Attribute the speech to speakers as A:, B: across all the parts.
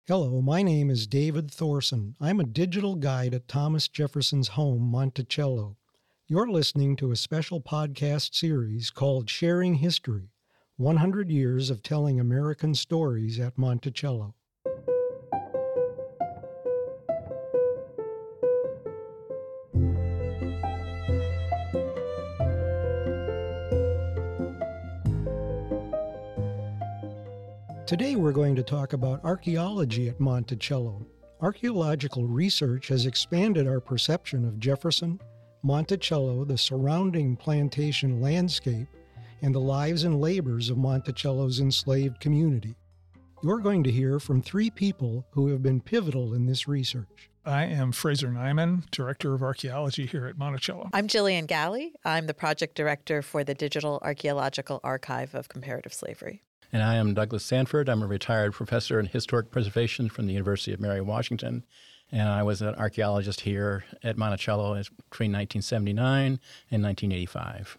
A: Hello, my name is David Thorson. I'm a digital guide at Thomas Jefferson's home, Monticello. You're listening to a special podcast series called Sharing History, 100 Years of Telling American Stories at Monticello. Today we're going to talk about archaeology at Monticello. Archaeological research has expanded our perception of Jefferson, Monticello, the surrounding plantation landscape, and the lives and labors of Monticello's enslaved community. You're going to hear from three people who have been pivotal in this research.
B: I am Fraser Nyman, Director of Archaeology here at Monticello.
C: I'm Jillian Galley. I'm the Project Director for the Digital Archaeological Archive of Comparative Slavery.
D: And I am Douglas Sanford. I'm a retired professor in historic preservation from the University of Mary Washington. And I was an archaeologist here at Monticello between 1979 and 1985.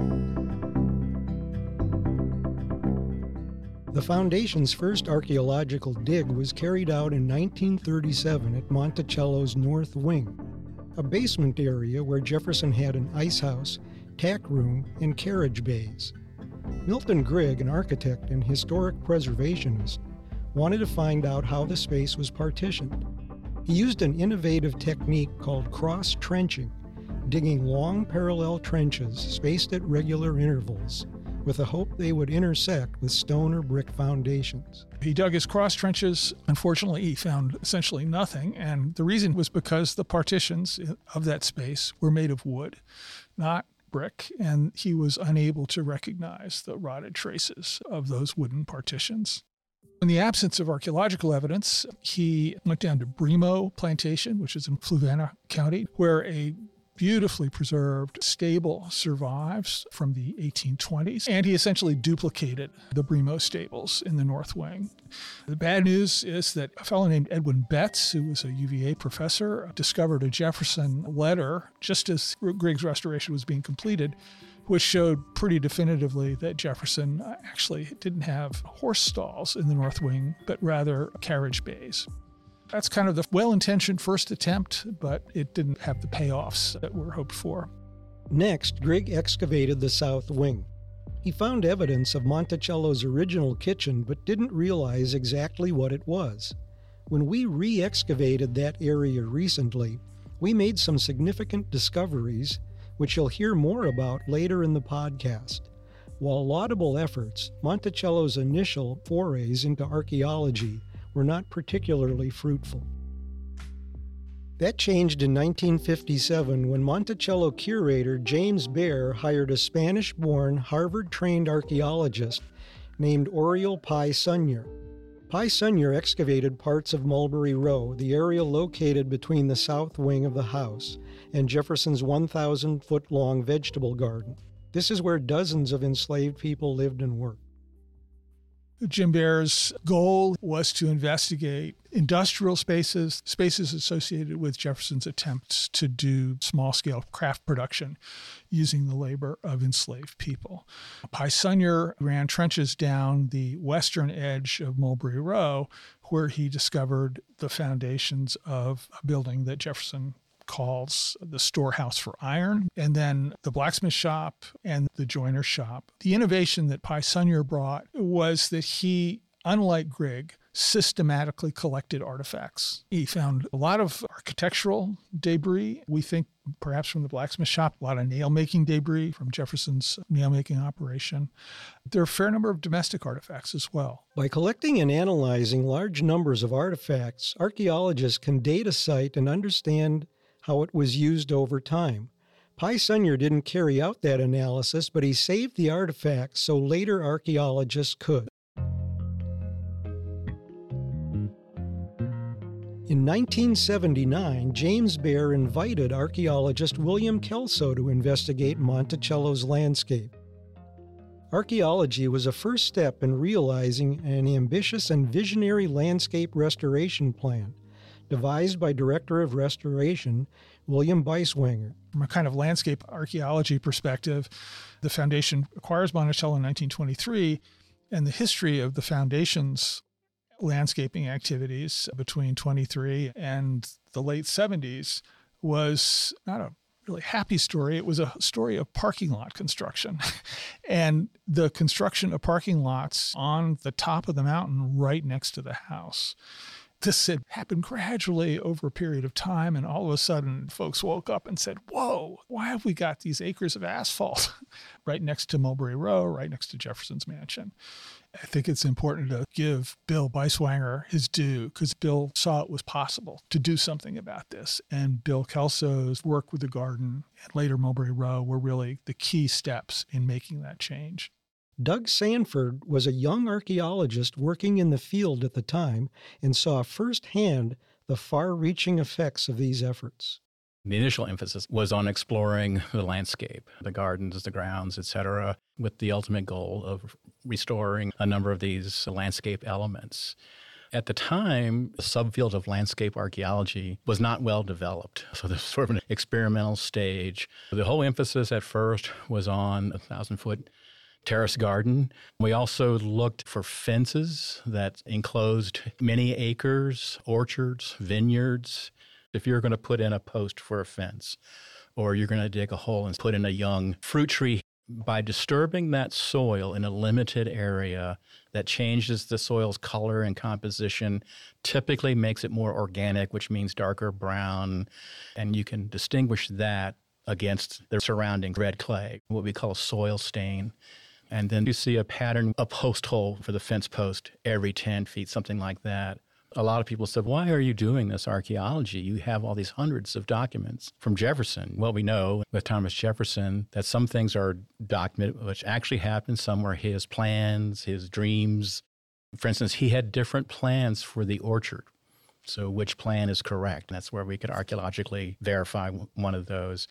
A: The Foundation's first archaeological dig was carried out in 1937 at Monticello's North Wing, a basement area where Jefferson had an ice house, tack room, and carriage bays. Milton Grigg, an architect and historic preservationist, wanted to find out how the space was partitioned. He used an innovative technique called cross-trenching, digging long parallel trenches spaced at regular intervals, with the hope they would intersect with stone or brick foundations.
B: He dug his cross trenches. Unfortunately, he found essentially nothing, and the reason was because the partitions of that space were made of wood, not brick, and he was unable to recognize the rotted traces of those wooden partitions. In the absence of archaeological evidence, he went down to Bremo Plantation, which is in Fluvanna County, where a beautifully preserved stable survives from the 1820s, and he essentially duplicated the Bremo stables in the North Wing. The bad news is that a fellow named Edwin Betts, who was a UVA professor, discovered a Jefferson letter just as Grigg's restoration was being completed, which showed pretty definitively that Jefferson actually didn't have horse stalls in the North Wing, but rather carriage bays. That's kind of the well-intentioned first attempt, but it didn't have the payoffs that were hoped for.
A: Next, Grigg excavated the South Wing. He found evidence of Monticello's original kitchen, but didn't realize exactly what it was. When we re-excavated that area recently, we made some significant discoveries, which you'll hear more about later in the podcast. While laudable efforts, Monticello's initial forays into archaeology were not particularly fruitful. That changed in 1957 when Monticello curator James Baer hired a Spanish-born, Harvard-trained archaeologist named Oriol Pi Sunyer. Pi Sunyer excavated parts of Mulberry Row, the area located between the south wing of the house and Jefferson's 1,000-foot-long vegetable garden. This is where dozens of enslaved people lived and worked.
B: Jim Baer's goal was to investigate industrial spaces associated with Jefferson's attempts to do small-scale craft production using the labor of enslaved people. Pi Sunyer ran trenches down the western edge of Mulberry Row, where he discovered the foundations of a building that Jefferson calls the storehouse for iron, and then the blacksmith shop and the joiner shop. The innovation that Pi Sunyer brought was that he, unlike Grigg, systematically collected artifacts. He found a lot of architectural debris, we think perhaps from the blacksmith shop, a lot of nail-making debris from Jefferson's nail-making operation. There are a fair number of domestic artifacts as well.
A: By collecting and analyzing large numbers of artifacts, archaeologists can date a site and understand how it was used over time. Pi Sunyer didn't carry out that analysis, but he saved the artifacts so later archaeologists could. In 1979, James Baer invited archaeologist William Kelso to investigate Monticello's landscape. Archaeology was a first step in realizing an ambitious and visionary landscape restoration plan, devised by Director of Restoration William Beiswanger.
B: From a kind of landscape archaeology perspective, the Foundation acquires Monticello in 1923, and the history of the Foundation's landscaping activities between 23 and the late 70s was not a really happy story. It was a story of parking lot construction and the construction of parking lots on the top of the mountain right next to the house. This had happened gradually over a period of time, and all of a sudden folks woke up and said, whoa, why have we got these acres of asphalt right next to Mulberry Row, right next to Jefferson's mansion? I think it's important to give Bill Beiswanger his due, because Bill saw it was possible to do something about this. And Bill Kelso's work with the garden and later Mulberry Row were really the key steps in making that change.
A: Doug Sanford was a young archaeologist working in the field at the time and saw firsthand the far-reaching effects of these efforts.
D: The initial emphasis was on exploring the landscape, the gardens, the grounds, etc., with the ultimate goal of restoring a number of these landscape elements. At the time, the subfield of landscape archaeology was not well developed. So this was sort of an experimental stage. The whole emphasis at first was on a 1,000-foot terrace garden. We also looked for fences that enclosed many acres, orchards, vineyards. If you're going to put in a post for a fence, or you're going to dig a hole and put in a young fruit tree, by disturbing that soil in a limited area that changes the soil's color and composition, typically makes it more organic, which means darker brown, and you can distinguish that against the surrounding red clay, what we call a soil stain. And then you see a pattern, a post hole for the fence post every 10 feet, something like that. A lot of people said, why are you doing this archaeology? You have all these hundreds of documents from Jefferson. Well, we know with Thomas Jefferson that some things are documented, which actually happened. Some were his plans, his dreams. For instance, he had different plans for the orchard. So which plan is correct? That's where we could archaeologically verify one of those.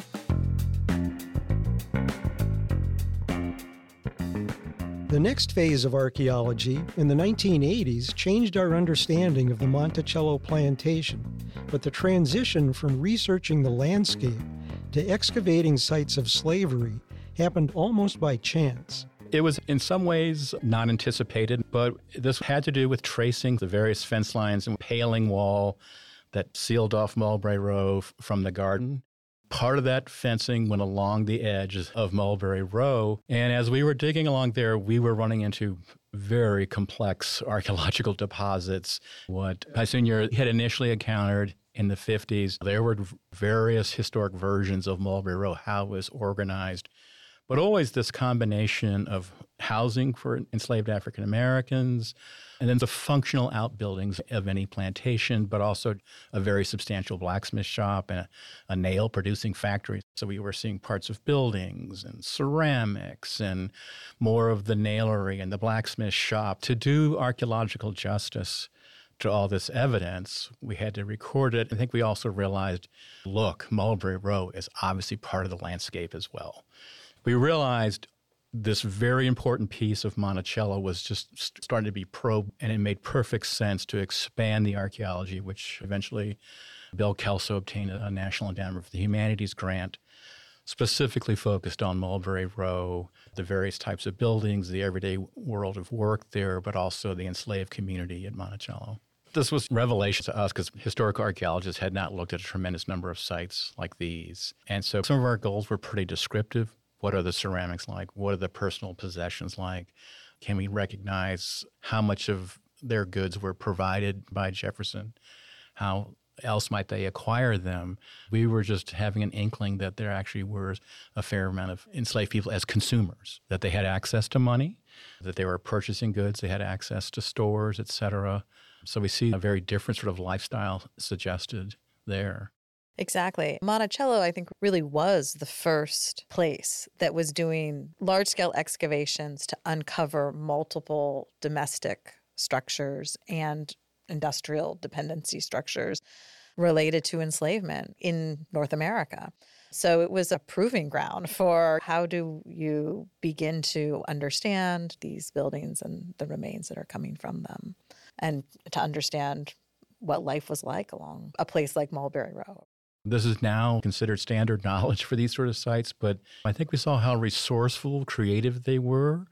A: The next phase of archaeology in the 1980s changed our understanding of the Monticello plantation, but the transition from researching the landscape to excavating sites of slavery happened almost by chance.
D: It was in some ways not anticipated, but this had to do with tracing the various fence lines and paling wall that sealed off Mulberry Row from the garden. Part of that fencing went along the edge of Mulberry Row, and as we were digging along there, we were running into very complex archaeological deposits. What Paisunier had initially encountered in the 50s, there were various historic versions of Mulberry Row, how it was organized, but always this combination of housing for enslaved African Americans, and then the functional outbuildings of any plantation, but also a very substantial blacksmith shop and a nail-producing factory. So we were seeing parts of buildings and ceramics and more of the nailery and the blacksmith shop. To do archaeological justice to all this evidence, we had to record it. I think we also realized, look, Mulberry Row is obviously part of the landscape as well. We realized this very important piece of Monticello was just starting to be probed, and it made perfect sense to expand the archaeology, which eventually Bill Kelso obtained a National Endowment for the Humanities grant, specifically focused on Mulberry Row, the various types of buildings, the everyday world of work there, but also the enslaved community at Monticello. This was revelation to us because historical archaeologists had not looked at a tremendous number of sites like these. And so some of our goals were pretty descriptive. What are the ceramics like? What are the personal possessions like? Can we recognize how much of their goods were provided by Jefferson? How else might they acquire them? We were just having an inkling that there actually were a fair amount of enslaved people as consumers, that they had access to money, that they were purchasing goods, they had access to stores, et cetera. So we see a very different sort of lifestyle suggested there.
C: Exactly. Monticello, I think, really was the first place that was doing large-scale excavations to uncover multiple domestic structures and industrial dependency structures related to enslavement in North America. So it was a proving ground for how do you begin to understand these buildings and the remains that are coming from them, and to understand what life was like along a place like Mulberry Row.
D: This is now considered standard knowledge for these sort of sites, but I think we saw how resourceful, creative they were,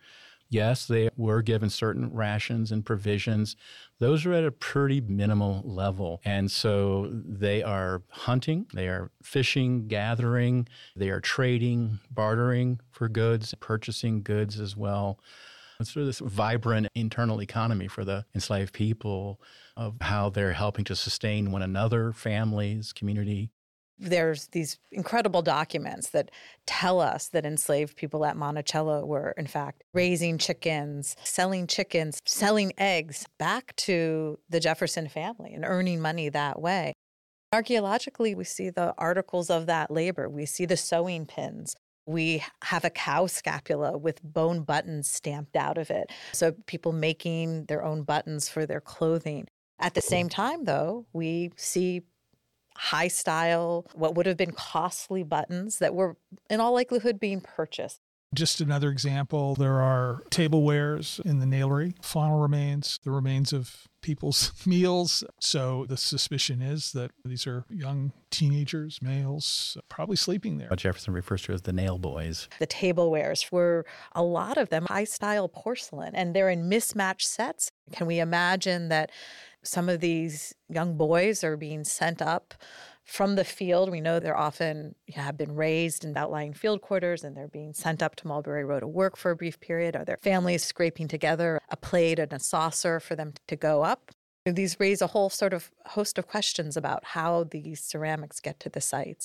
D: Yes, they were given certain rations and provisions. Those are at a pretty minimal level. And so they are hunting, they are fishing, gathering, they are trading, bartering for goods, purchasing goods as well. It's sort of this vibrant internal economy for the enslaved people of how they're helping to sustain one another, families, community.
C: There's these incredible documents that tell us that enslaved people at Monticello were, in fact, raising chickens, selling eggs back to the Jefferson family and earning money that way. Archaeologically, we see the articles of that labor. We see the sewing pins. We have a cow scapula with bone buttons stamped out of it. So people making their own buttons for their clothing. At the same time, though, we see high style, what would have been costly buttons that were in all likelihood being purchased.
B: Just another example, there are tablewares in the nailery, faunal remains, the remains of people's meals. So the suspicion is that these are young teenagers, males, probably sleeping there.
D: What Jefferson refers to as the nail boys.
C: The tablewares were, a lot of them, high-style porcelain, and they're in mismatched sets. Can we imagine that some of these young boys are being sent up from the field? We know they're often have been raised in outlying field quarters, and they're being sent up to Mulberry Row to work for a brief period. Are their families scraping together a plate and a saucer for them to go up? These raise a whole sort of host of questions about how these ceramics get to the sites.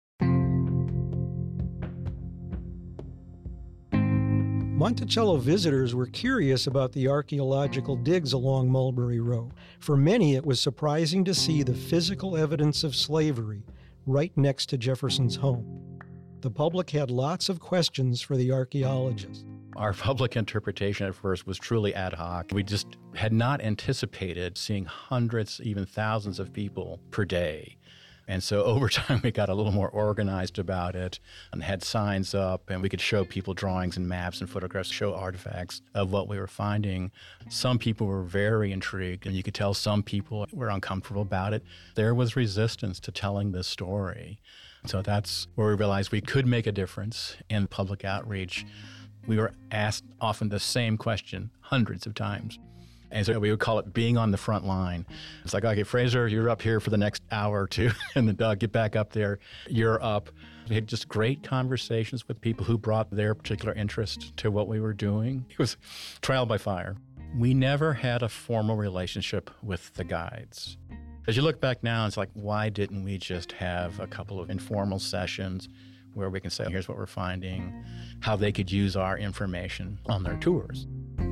A: Monticello visitors were curious about the archaeological digs along Mulberry Row. For many, it was surprising to see the physical evidence of slavery right next to Jefferson's home. The public had lots of questions for the archaeologists.
D: Our public interpretation at first was truly ad hoc. We just had not anticipated seeing hundreds, even thousands of people per day. And so over time, we got a little more organized about it and had signs up, and we could show people drawings and maps and photographs, show artifacts of what we were finding. Some people were very intrigued, and you could tell some people were uncomfortable about it. There was resistance to telling this story. So that's where we realized we could make a difference in public outreach. We were asked often the same question hundreds of times. And so we would call it being on the front line. It's like, okay, Fraser, you're up here for the next hour or two, and then get back up there, you're up. We had just great conversations with people who brought their particular interest to what we were doing. It was trial by fire. We never had a formal relationship with the guides. As you look back now, it's like, why didn't we just have a couple of informal sessions where we can say, here's what we're finding, how they could use our information on their tours?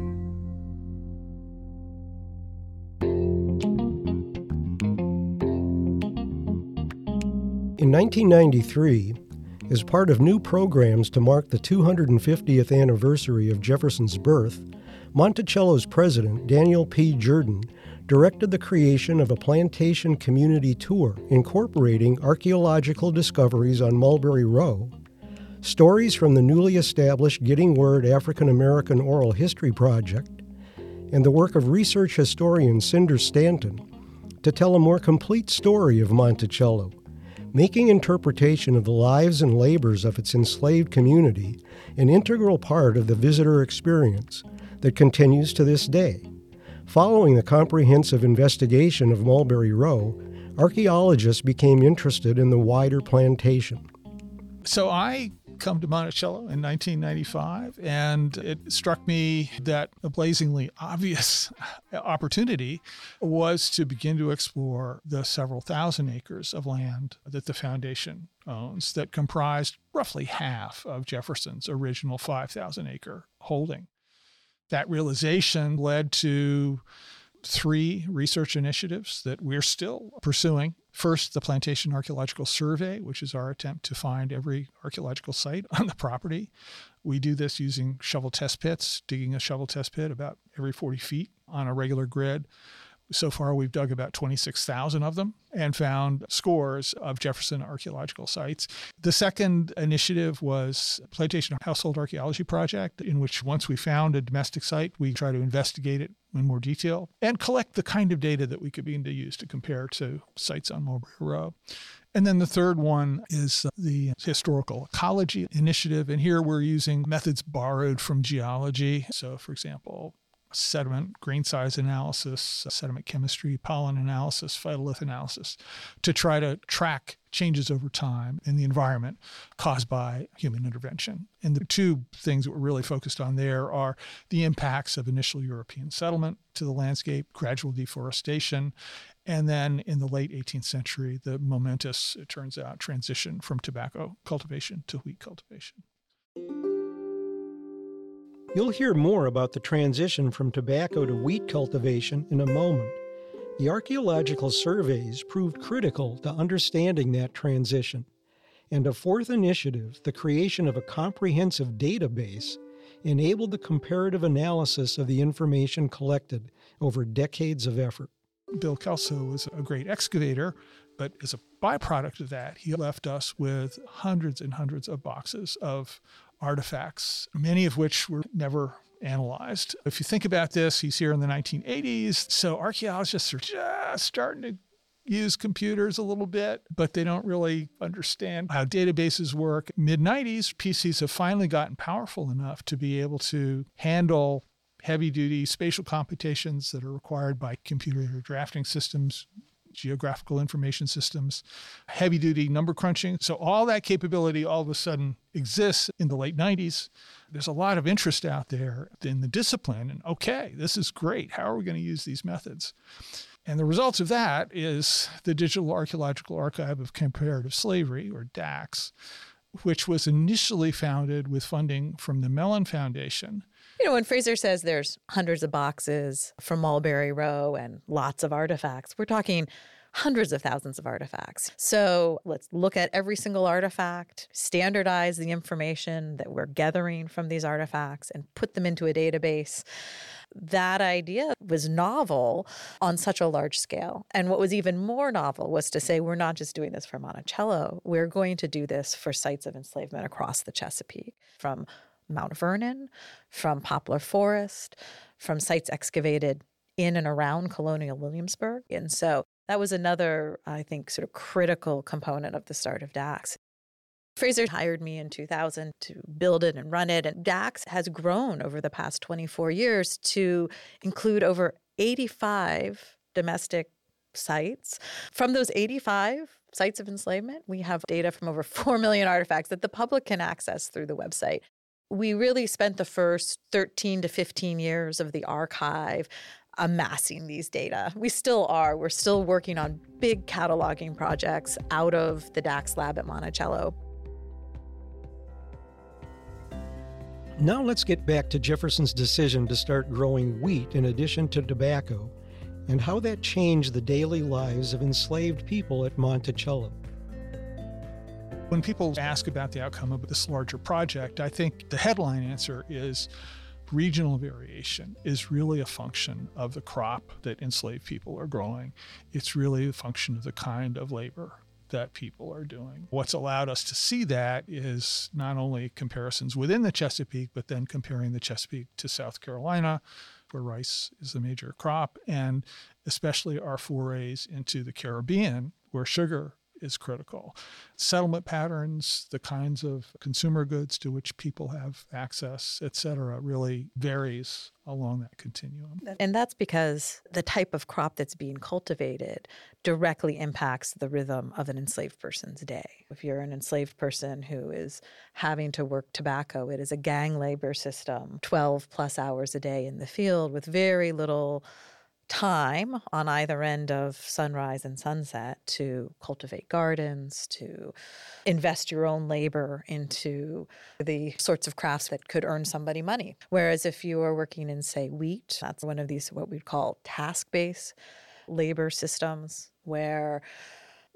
A: In 1993, as part of new programs to mark the 250th anniversary of Jefferson's birth, Monticello's president, Daniel P. Jordan, directed the creation of a plantation community tour incorporating archaeological discoveries on Mulberry Row, stories from the newly established Getting Word African American Oral History Project, and the work of research historian Cinder Stanton to tell a more complete story of Monticello, making interpretation of the lives and labors of its enslaved community an integral part of the visitor experience that continues to this day. Following the comprehensive investigation of Mulberry Row, archaeologists became interested in the wider plantation.
B: So I come to Monticello in 1995, and it struck me that a blazingly obvious opportunity was to begin to explore the several thousand acres of land that the foundation owns that comprised roughly half of Jefferson's original 5,000-acre holding. That realization led to 3 research initiatives that we're still pursuing. First, the Plantation Archaeological Survey, which is our attempt to find every archaeological site on the property. We do this using shovel test pits, digging a shovel test pit about every 40 feet on a regular grid. So far, we've dug about 26,000 of them and found scores of Jefferson archaeological sites. The second initiative was Plantation Household Archaeology Project, in which once we found a domestic site, we try to investigate it in more detail and collect the kind of data that we could begin to use to compare to sites on Mulberry Row. And then the third one is the Historical Ecology Initiative. And here we're using methods borrowed from geology. So, for example, sediment, grain size analysis, sediment chemistry, pollen analysis, phytolith analysis, to try to track changes over time in the environment caused by human intervention. And the two things that we're really focused on there are the impacts of initial European settlement to the landscape, gradual deforestation, and then in the late 18th century, the momentous, it turns out, transition from tobacco cultivation to wheat cultivation.
A: You'll hear more about the transition from tobacco to wheat cultivation in a moment. The archaeological surveys proved critical to understanding that transition. And a fourth initiative, the creation of a comprehensive database, enabled the comparative analysis of the information collected over decades of effort.
B: Bill Kelso was a great excavator, but as a byproduct of that, he left us with hundreds and hundreds of boxes of artifacts, many of which were never analyzed. If you think about this, he's here in the 1980s, so archaeologists are just starting to use computers a little bit, but they don't really understand how databases work. Mid-90s, PCs have finally gotten powerful enough to be able to handle heavy-duty spatial computations that are required by computer drafting systems, geographical information systems, heavy-duty number crunching. So all that capability all of a sudden exists in the late 90s. There's a lot of interest out there in the discipline. And okay, this is great. How are we going to use these methods? And the results of that is the Digital Archaeological Archive of Comparative Slavery, or DAX, which was initially founded with funding from the Mellon Foundation.
C: You know, when Fraser says there's hundreds of boxes from Mulberry Row and lots of artifacts, we're talking hundreds of thousands of artifacts. So let's look at every single artifact, standardize the information that we're gathering from these artifacts, and put them into a database. That idea was novel on such a large scale. And what was even more novel was to say, we're not just doing this for Monticello, we're going to do this for sites of enslavement across the Chesapeake, from Mount Vernon, from Poplar Forest, from sites excavated in and around colonial Williamsburg. And so that was another, I think, sort of critical component of the start of DAX. Fraser hired me in 2000 to build it and run it. And DAX has grown over the past 24 years to include over 85 domestic sites. From those 85 sites of enslavement, we have data from over 4 million artifacts that the public can access through the website. We really spent the first 13 to 15 years of the archive amassing these data. We still are. We're still working on big cataloging projects out of the DAX lab at Monticello.
A: Now let's get back to Jefferson's decision to start growing wheat in addition to tobacco, and how that changed the daily lives of enslaved people at Monticello.
B: When people ask about the outcome of this larger project, I think the headline answer is regional variation is really a function of the crop that enslaved people are growing. It's really a function of the kind of labor that people are doing. What's allowed us to see that is not only comparisons within the Chesapeake, but then comparing the Chesapeake to South Carolina, where rice is the major crop, and especially our forays into the Caribbean, where sugar is critical. Settlement patterns, the kinds of consumer goods to which people have access, et cetera, really varies along that continuum.
C: And that's because the type of crop that's being cultivated directly impacts the rhythm of an enslaved person's day. If you're an enslaved person who is having to work tobacco, it is a gang labor system, 12 plus hours a day in the field with very little time on either end of sunrise and sunset to cultivate gardens, to invest your own labor into the sorts of crafts that could earn somebody money. Whereas if you are working in, say, wheat, that's one of these what we'd call task-based labor systems, where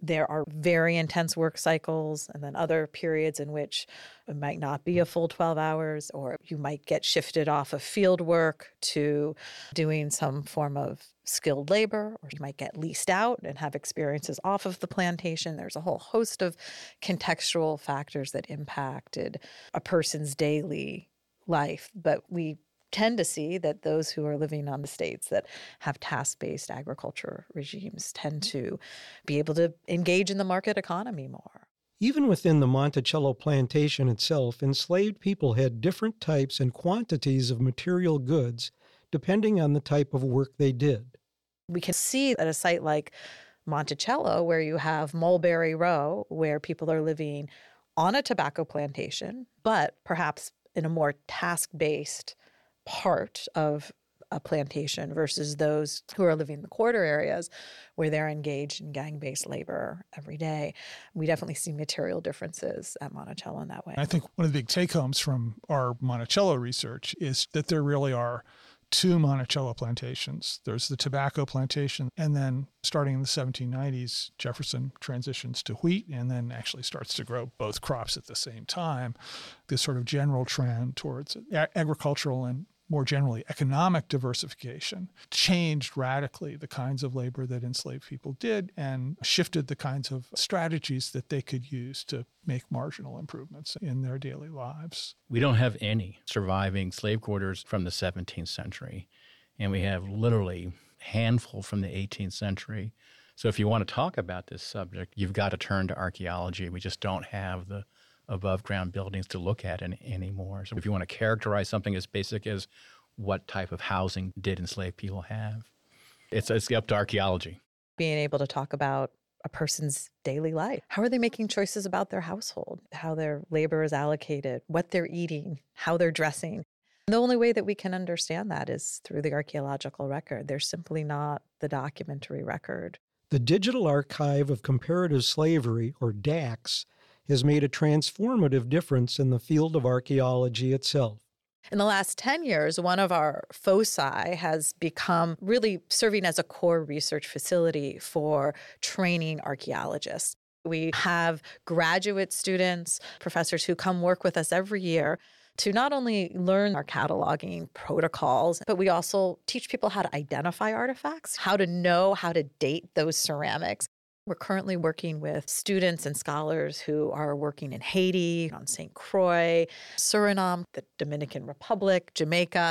C: There are very intense work cycles and then other periods in which it might not be a full 12 hours, or you might get shifted off of field work to doing some form of skilled labor, or you might get leased out and have experiences off of the plantation. There's a whole host of contextual factors that impacted a person's daily life. But we tend to see that those who are living on the states that have task-based agriculture regimes tend to be able to engage in the market economy more.
A: Even within the Monticello plantation itself, enslaved people had different types and quantities of material goods depending on the type of work they did.
C: We can see at a site like Monticello, where you have Mulberry Row, where people are living on a tobacco plantation, but perhaps in a more task-based part of a plantation versus those who are living in the quarter areas where they're engaged in gang-based labor every day. We definitely see material differences at Monticello in that way.
B: I think one of the big take-homes from our Monticello research is that there really are two Monticello plantations. There's the tobacco plantation, and then starting in the 1790s, Jefferson transitions to wheat and then actually starts to grow both crops at the same time. This sort of general trend towards agricultural and more generally economic diversification changed radically the kinds of labor that enslaved people did and shifted the kinds of strategies that they could use to make marginal improvements in their daily lives.
D: We don't have any surviving slave quarters from the 17th century, and we have literally a handful from the 18th century. So if you want to talk about this subject, you've got to turn to archaeology. We just don't have the above-ground buildings to look at anymore. So if you want to characterize something as basic as what type of housing did enslaved people have, it's up to archaeology.
C: Being able to talk about a person's daily life. How are they making choices about their household, how their labor is allocated, what they're eating, how they're dressing? And the only way that we can understand that is through the archaeological record. There's simply not the documentary record.
A: The Digital Archive of Comparative Slavery, or DACS, has made a transformative difference in the field of archaeology itself.
C: In the last 10 years, one of our foci has become really serving as a core research facility for training archaeologists. We have graduate students, professors who come work with us every year to not only learn our cataloging protocols, but we also teach people how to identify artifacts, how to know how to date those ceramics. We're currently working with students and scholars who are working in Haiti, on St. Croix, Suriname, the Dominican Republic, Jamaica,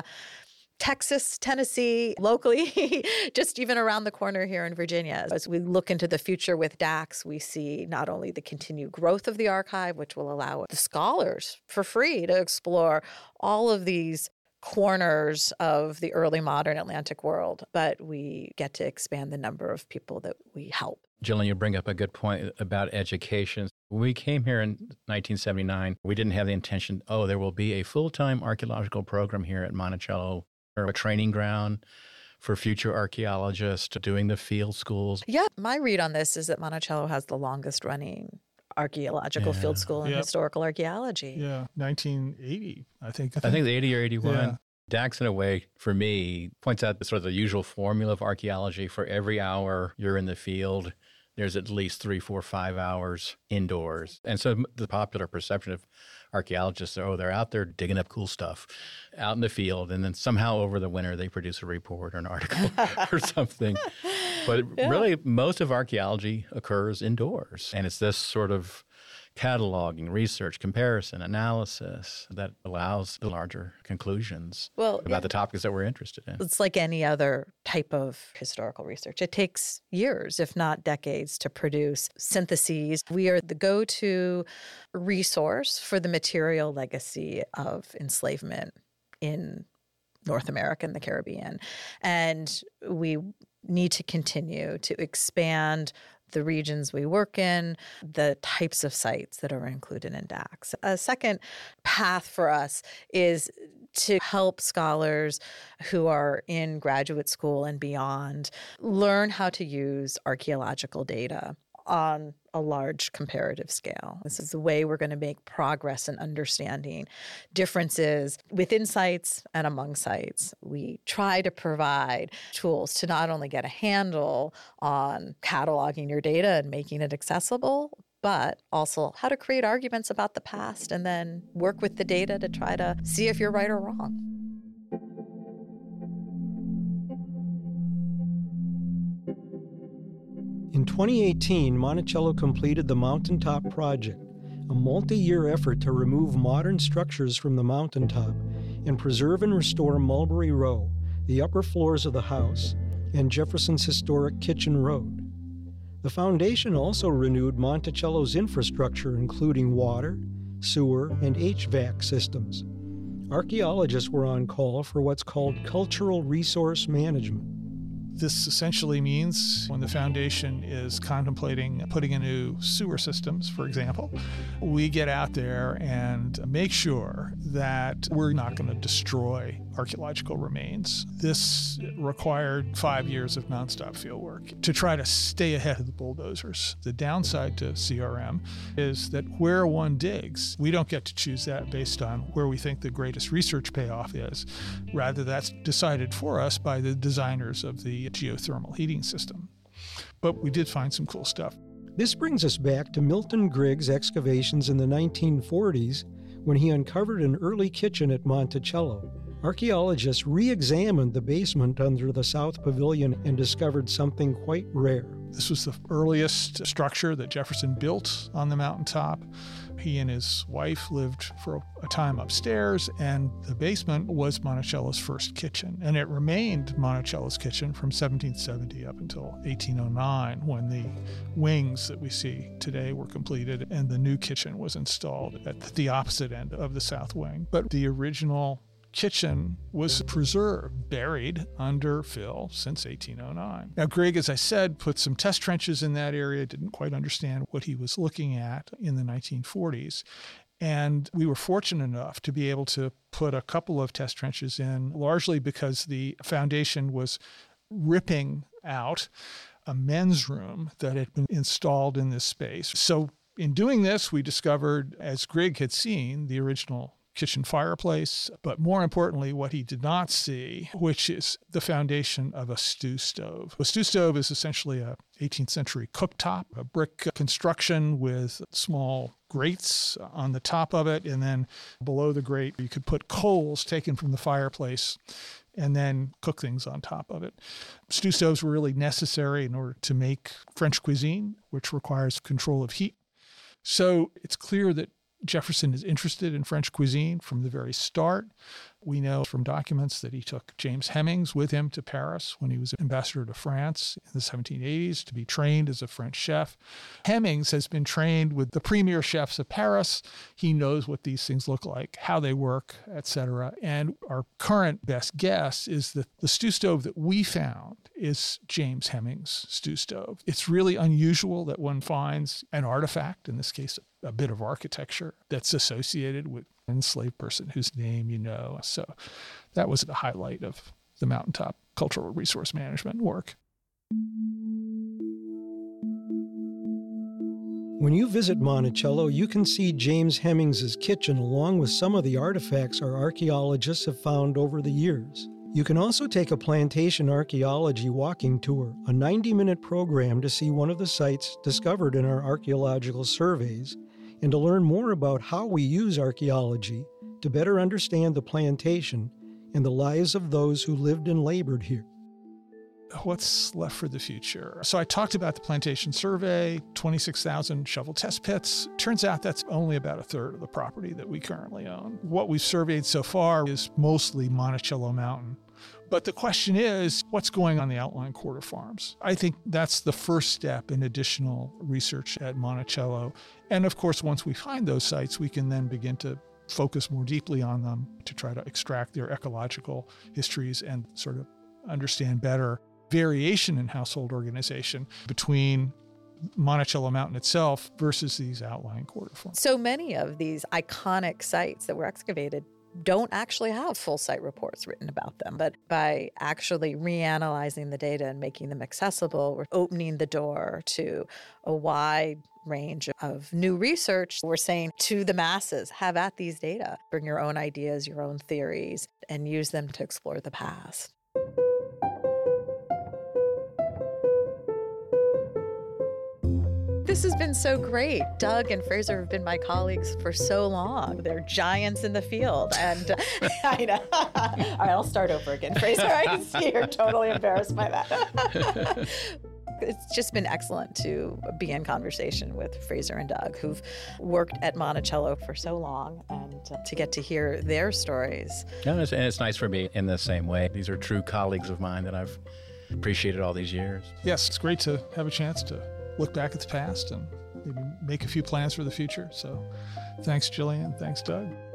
C: Texas, Tennessee, locally, just even around the corner here in Virginia. As we look into the future with DACS, we see not only the continued growth of the archive, which will allow the scholars for free to explore all of these corners of the early modern Atlantic world, but we get to expand the number of people that we help.
D: Jillian, you bring up a good point about education. When we came here in 1979, we didn't have the intention, there will be a full-time archaeological program here at Monticello, or a training ground for future archaeologists doing the field schools.
C: Yeah, my read on this is that Monticello has the longest running archaeological field school in historical archaeology.
B: Yeah, 1980, I think.
D: I think the 80 or 81.
B: Yeah.
D: DACS, in a way, for me, points out the sort of the usual formula of archaeology. For every hour you're in the field, there's at least 3, 4, 5 hours indoors. And so the popular perception of archaeologists are, they're out there digging up cool stuff out in the field, and then somehow over the winter they produce a report or an article or something. But really, most of archaeology occurs indoors. And it's this sort of cataloging, research, comparison, analysis that allows the larger conclusions about the topics that we're interested in.
C: It's like any other type of historical research. It takes years, if not decades, to produce syntheses. We are the go-to resource for the material legacy of enslavement in North America and the Caribbean. And we need to continue to expand the regions we work in, the types of sites that are included in DACS. A second path for us is to help scholars who are in graduate school and beyond learn how to use archaeological data on a large comparative scale. This is the way we're going to make progress in understanding differences within sites and among sites. We try to provide tools to not only get a handle on cataloging your data and making it accessible, but also how to create arguments about the past and then work with the data to try to see if you're right or wrong.
A: In 2018, Monticello completed the Mountaintop Project, a multi-year effort to remove modern structures from the mountaintop and preserve and restore Mulberry Row, the upper floors of the house, and Jefferson's historic Kitchen Road. The foundation also renewed Monticello's infrastructure, including water, sewer, and HVAC systems. Archaeologists were on call for what's called cultural resource management.
B: This essentially means when the foundation is contemplating putting in new sewer systems, for example, we get out there and make sure that we're not going to destroy archaeological remains. This required 5 years of nonstop fieldwork to try to stay ahead of the bulldozers. The downside to CRM is that where one digs, we don't get to choose that based on where we think the greatest research payoff is. Rather, that's decided for us by the designers of the geothermal heating system. But we did find some cool stuff.
A: This brings us back to Milton Grigg's excavations in the 1940s when he uncovered an early kitchen at Monticello. Archaeologists re-examined the basement under the South Pavilion and discovered something quite rare.
B: This was the earliest structure that Jefferson built on the mountaintop. He and his wife lived for a time upstairs, and the basement was Monticello's first kitchen. And it remained Monticello's kitchen from 1770 up until 1809, when the wings that we see today were completed and the new kitchen was installed at the opposite end of the south wing. But the original kitchen was preserved, buried under fill since 1809. Now, Grigg, as I said, put some test trenches in that area, didn't quite understand what he was looking at in the 1940s. And we were fortunate enough to be able to put a couple of test trenches in, largely because the foundation was ripping out a men's room that had been installed in this space. So in doing this, we discovered, as Grigg had seen, the original kitchen fireplace, but more importantly, what he did not see, which is the foundation of a stew stove. A stew stove is essentially a 18th century cooktop, a brick construction with small grates on the top of it, and then below the grate, you could put coals taken from the fireplace and then cook things on top of it. Stew stoves were really necessary in order to make French cuisine, which requires control of heat. So it's clear that Jefferson is interested in French cuisine from the very start. We know from documents that he took James Hemings with him to Paris when he was ambassador to France in the 1780s to be trained as a French chef. Hemings has been trained with the premier chefs of Paris. He knows what these things look like, how they work, etc. And our current best guess is that the stew stove that we found is James Hemings' stew stove. It's really unusual that one finds an artifact, in this case, a bit of architecture that's associated with an enslaved person whose name you know. So that was the highlight of the Mountaintop Cultural Resource Management work.
A: When you visit Monticello, you can see James Hemings' kitchen along with some of the artifacts our archaeologists have found over the years. You can also take a plantation archaeology walking tour, a 90-minute program to see one of the sites discovered in our archaeological surveys, and to learn more about how we use archaeology to better understand the plantation and the lives of those who lived and labored here.
B: What's left for the future? So I talked about the plantation survey, 26,000 shovel test pits. Turns out that's only about a third of the property that we currently own. What we've surveyed so far is mostly Monticello Mountain. But the question is, what's going on the outlying quarter farms? I think that's the first step in additional research at Monticello. And of course, once we find those sites, we can then begin to focus more deeply on them to try to extract their ecological histories and sort of understand better variation in household organization between Monticello Mountain itself versus these outlying quarter farms.
C: So many of these iconic sites that were excavated don't actually have full site reports written about them. But by actually reanalyzing the data and making them accessible, we're opening the door to a wide range of new research. We're saying to the masses, have at these data, bring your own ideas, your own theories, and use them to explore the past. This has been so great. Doug and Fraser have been my colleagues for so long. They're giants in the field. And I know. All right, I'll start over again. Fraser, I see you're totally embarrassed by that. It's just been excellent to be in conversation with Fraser and Doug, who've worked at Monticello for so long, and to get to hear their stories.
D: And it's nice for me in the same way. These are true colleagues of mine that I've appreciated all these years.
B: Yes, it's great to have a chance to look back at the past and maybe make a few plans for the future. So thanks, Jillian. Thanks, Doug.